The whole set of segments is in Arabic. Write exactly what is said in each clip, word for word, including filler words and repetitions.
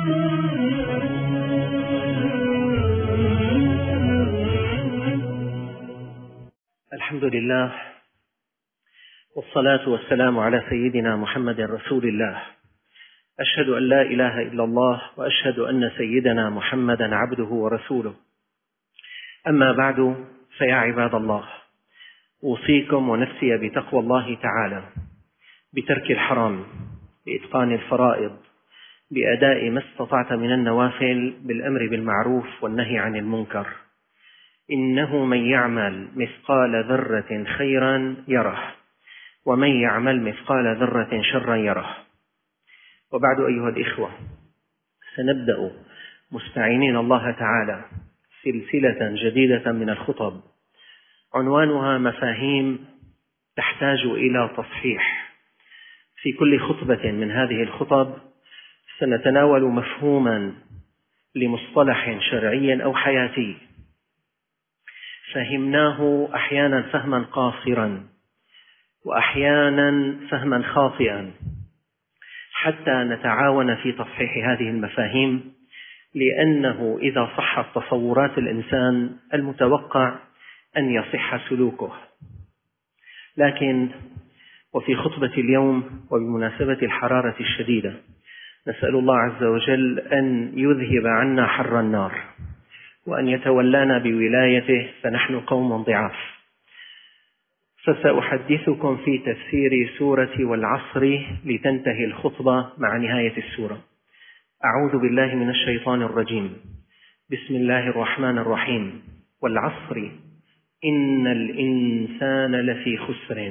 الحمد لله، والصلاة والسلام على سيدنا محمد رسول الله. أشهد أن لا إله إلا الله، وأشهد أن سيدنا محمدا عبده ورسوله. أما بعد، فيا عباد الله، أوصيكم ونفسي بتقوى الله تعالى، بترك الحرام، بإتقان الفرائض، بأداء ما استطعت من النوافل، بالأمر بالمعروف والنهي عن المنكر. إنه من يعمل مثقال ذرة خيرا يره، ومن يعمل مثقال ذرة شرا يره. وبعد أيها الإخوة، سنبدأ مستعينين الله تعالى سلسلة جديدة من الخطب، عنوانها مفاهيم تحتاج إلى تصحيح. في كل خطبة من هذه الخطب سنتناول مفهوما لمصطلح شرعي أو حياتي فهمناه أحيانا فهما قاصرا، وأحيانا فهما خاطئا، حتى نتعاون في تصحيح هذه المفاهيم، لأنه إذا صحت تصورات الإنسان المتوقع أن يصح سلوكه. لكن وفي خطبة اليوم، وبمناسبة الحرارة الشديدة، نسأل الله عز وجل أن يذهب عنا حر النار، وأن يتولانا بولايته، فنحن قوم ضعاف. فسأحدثكم في تفسير سورة والعصر لتنتهي الخطبة مع نهاية السورة. أعوذ بالله من الشيطان الرجيم. بسم الله الرحمن الرحيم. والعصر إن الإنسان لفي خسر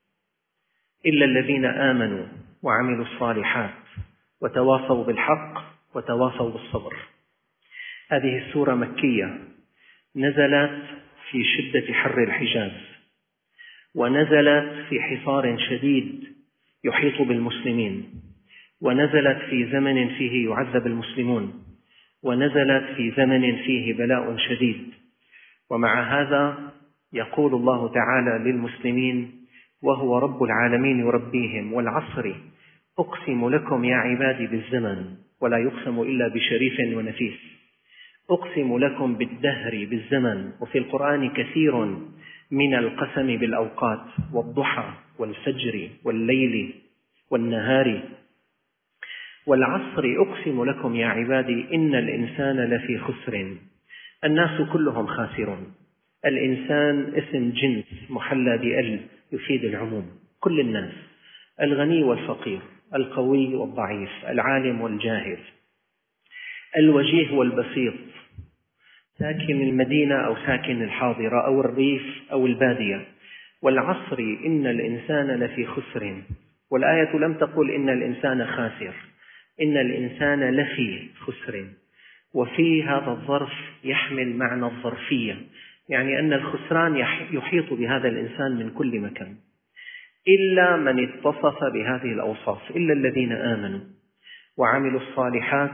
إلا الذين آمنوا وعملوا الصالحات وتواصوا بالحق وتواصوا بالصبر. هذه السورة مكية، نزلت في شدة حر الحجاز، ونزلت في حصار شديد يحيط بالمسلمين، ونزلت في زمن فيه يعذب المسلمون، ونزلت في زمن فيه بلاء شديد. ومع هذا يقول الله تعالى للمسلمين وهو رب العالمين يربيهم: والعصر أقسم لكم يا عبادي بالزمن، ولا يقسم إلا بشريف ونفيس. أقسم لكم بالدهر بالزمن، وفي القرآن كثير من القسم بالأوقات، والضحى والفجر والليل والنهار. والعصر أقسم لكم يا عبادي إن الإنسان لفي خسر. الناس كلهم خاسرون. الإنسان اسم جنس محلى بأل يفيد العموم، كل الناس، الغني والفقير، القوي والضعيف، العالم والجاهل، الوجيه والبسيط، ساكن المدينة أو ساكن الحاضرة أو الريف أو البادية. والعصر إن الإنسان لفي خسر. والآية لم تقل إن الإنسان خاسر، إن الإنسان لفي خسر. وفي هذا الظرف يحمل معنى الظرفية، يعني أن الخسران يحيط بهذا الإنسان من كل مكان، إلا من اتصف بهذه الأوصاف، إلا الذين آمنوا وعملوا الصالحات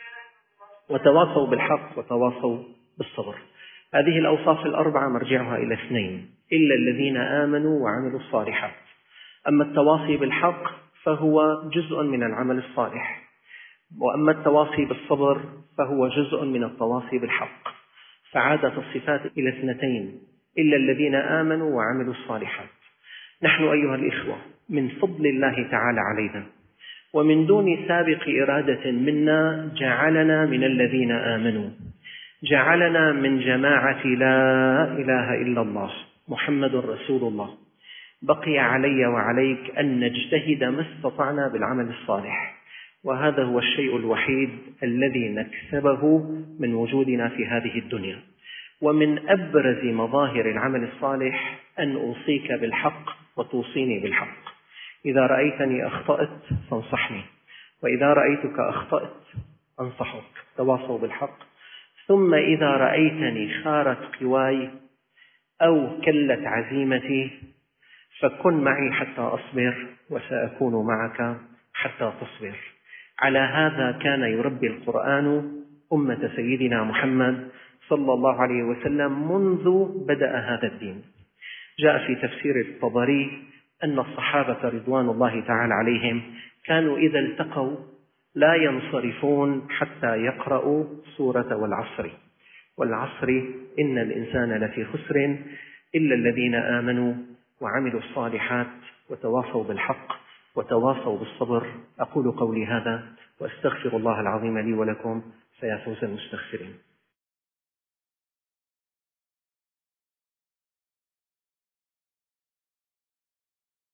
وتواصوا بالحق وتواصوا بالصبر. هذه الأوصاف الأربعة مرجعها إلى اثنين: إلا الذين آمنوا وعملوا الصالحات. أما التواصي بالحق فهو جزء من العمل الصالح، وأما التواصي بالصبر فهو جزء من التواصي بالحق. فعادت الصفات إلى اثنتين: إلا الذين آمنوا وعملوا الصالحات. نحن أيها الإخوة من فضل الله تعالى علينا، ومن دون سابق إرادة منا، جعلنا من الذين آمنوا، جعلنا من جماعة لا إله إلا الله محمد رسول الله. بقي علي وعليك أن نجتهد ما استطعنا بالعمل الصالح، وهذا هو الشيء الوحيد الذي نكسبه من وجودنا في هذه الدنيا. ومن أبرز مظاهر العمل الصالح أن أوصيك بالحق وتوصيني بالحق. إذا رأيتني أخطأت فانصحني، وإذا رأيتك أخطأت أنصحك، تواصوا بالحق. ثم إذا رأيتني خارت قواي أو كلت عزيمتي فكن معي حتى أصبر، وسأكون معك حتى تصبر. على هذا كان يربي القرآن أمة سيدنا محمد صلى الله عليه وسلم منذ بدأ هذا الدين. جاء في تفسير الطبري أن الصحابة رضوان الله تعالى عليهم كانوا إذا التقوا لا ينصرفون حتى يقرأوا سورة والعصر، والعصر إن الإنسان لفي خسر إلا الذين آمنوا وعملوا الصالحات وتواصوا بالحق وتواصوا بالصبر. أقول قولي هذا وأستغفر الله العظيم لي ولكم، فيا فوز المستغفرين.